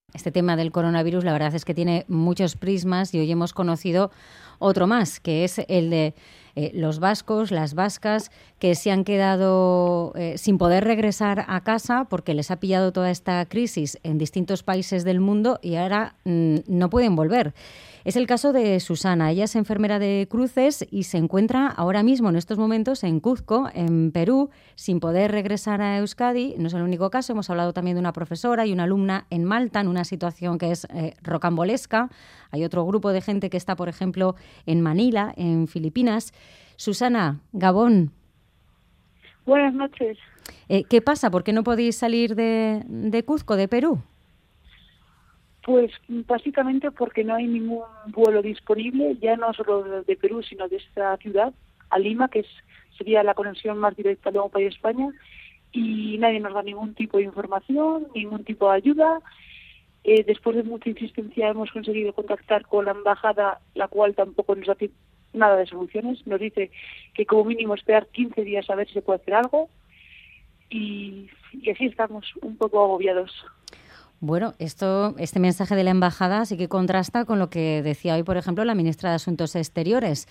Este tema del coronavirus, la verdad es que tiene muchos prismas y hoy hemos conocido otro más, que es el de los vascos, las vascas, que se han quedado sin poder regresar a casa porque les ha pillado toda esta crisis en distintos países del mundo y ahora no pueden volver. Es el caso de Susana. Ella es enfermera de cruces y se encuentra ahora mismo, en estos momentos, en Cuzco, en Perú, sin poder regresar a Euskadi. No es el único caso. Hemos hablado también de una profesora y una alumna en Malta, en una situación que es rocambolesca. Hay otro grupo de gente que está, por ejemplo, en Manila, en Filipinas. Susana, Gabón. Buenas noches. ¿Qué pasa? ¿Por qué no podéis salir de Cuzco, de Perú? Pues básicamente porque no hay ningún vuelo disponible, ya no solo de Perú, sino de esta ciudad, a Lima, que sería la conexión más directa luego para España, y nadie nos da ningún tipo de información, ningún tipo de ayuda. Después de mucha insistencia hemos conseguido contactar con la embajada, la cual tampoco nos da nada de soluciones. Nos dice que como mínimo esperar 15 días a ver si se puede hacer algo, y así estamos un poco agobiados. Bueno, este mensaje de la embajada sí que contrasta con lo que decía hoy, por ejemplo, la ministra de Asuntos Exteriores,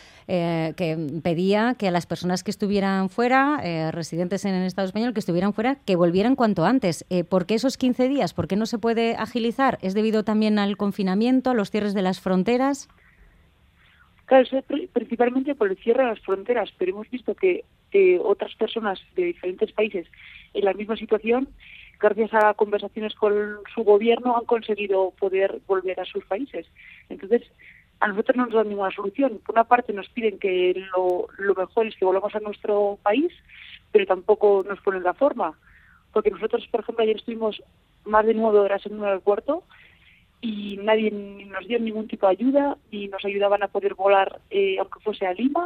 que pedía que a las personas que estuvieran fuera, residentes en el Estado español, que estuvieran fuera, que volvieran cuanto antes. ¿Por qué esos 15 días? ¿Por qué no se puede agilizar? ¿Es debido también al confinamiento, a los cierres de las fronteras? Claro, es principalmente por el cierre de las fronteras, pero hemos visto que otras personas de diferentes países en la misma situación, gracias a conversaciones con su gobierno, han conseguido poder volver a sus países. Entonces, a nosotros no nos dan ninguna solución. Por una parte nos piden que lo mejor es que volvamos a nuestro país, pero tampoco nos ponen la forma. Porque nosotros, por ejemplo, ayer estuvimos más de 9 horas en un aeropuerto y nadie nos dio ningún tipo de ayuda, ni nos ayudaban a poder volar, aunque fuese a Lima.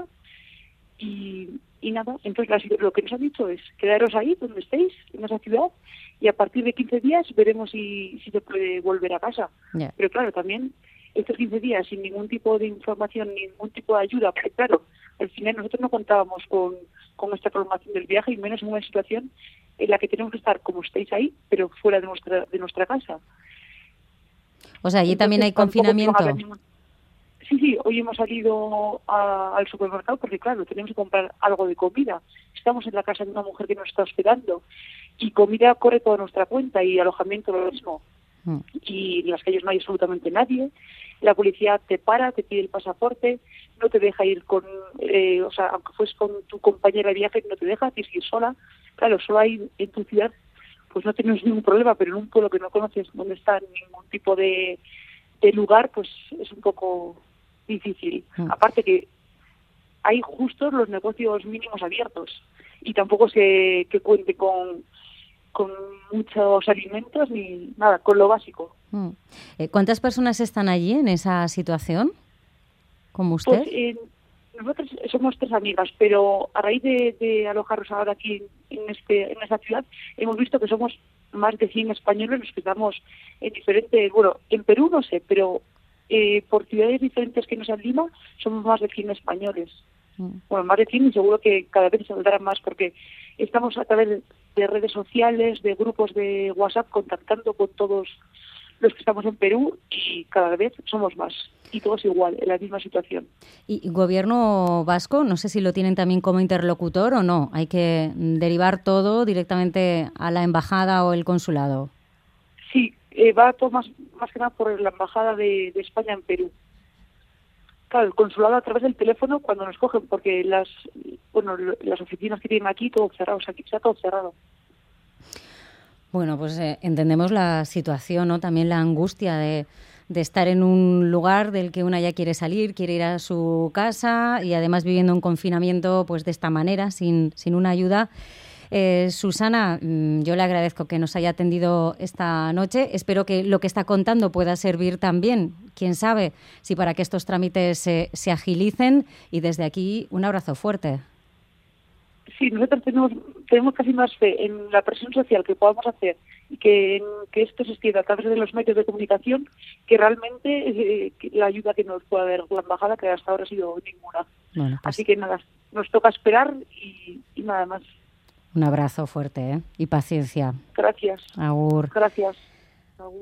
Y nada, entonces lo que nos han dicho es quedaros ahí donde estéis, en esa ciudad, y a partir de 15 días veremos si se puede volver a casa. Yeah. Pero claro, también estos 15 días sin ningún tipo de información, ningún tipo de ayuda, porque claro, al final nosotros no contábamos con esta programación del viaje, y menos en una situación en la que tenemos que estar como estáis ahí, pero fuera de nuestra casa. O sea, allí entonces, también hay confinamiento. Sí, hoy hemos salido al supermercado porque, claro, tenemos que comprar algo de comida. Estamos en la casa de una mujer que nos está hospedando y comida corre toda nuestra cuenta y alojamiento lo mismo. Y en las calles no hay absolutamente nadie. La policía te para, te pide el pasaporte, no te deja ir aunque fues con tu compañera de viaje, no te deja, tienes que ir sola. Claro, solo hay en tu ciudad, pues no tienes ningún problema, pero en un pueblo que no conoces, donde está ningún tipo de lugar, pues es un poco difícil. Aparte que hay justo los negocios mínimos abiertos y tampoco que cuente con muchos alimentos ni nada, con lo básico. ¿Cuántas personas están allí en esa situación? ¿Como usted? Pues nosotros somos 3 amigas, pero a raíz de alojarnos ahora aquí en esta ciudad, hemos visto que somos más de 100 españoles los que estamos en diferentes, bueno, en Perú no sé, pero por ciudades diferentes que no sean Lima, somos más de 100 españoles. Bueno, más de 100 y seguro que cada vez se saldrán más porque estamos a través de redes sociales, de grupos de WhatsApp, contactando con todos los que estamos en Perú y cada vez somos más. Y todos igual, en la misma situación. ¿Y gobierno vasco? No sé si lo tienen también como interlocutor o no. ¿Hay que derivar todo directamente a la embajada o el consulado? Sí, va todo más que nada por la embajada de España en Perú. Claro, el consulado a través del teléfono cuando nos cogen, porque las oficinas que tienen aquí, todo cerrado, o sea, aquí está todo cerrado. Bueno, pues entendemos la situación, ¿no? También la angustia de estar en un lugar del que una ya quiere salir, quiere ir a su casa y además viviendo un confinamiento pues de esta manera, sin una ayuda. Susana, yo le agradezco que nos haya atendido esta noche. Espero que lo que está contando pueda servir también, quién sabe, si para que estos trámites se agilicen. Y desde aquí, un abrazo fuerte. Sí, nosotros tenemos casi más fe en la presión social que podamos hacer y que esto se extienda a través de los medios de comunicación que realmente la ayuda que nos pueda dar la embajada, que hasta ahora ha sido ninguna. Bueno, pues así que nada, nos toca esperar y nada más. Un abrazo fuerte, y paciencia. Gracias. Agur. Gracias.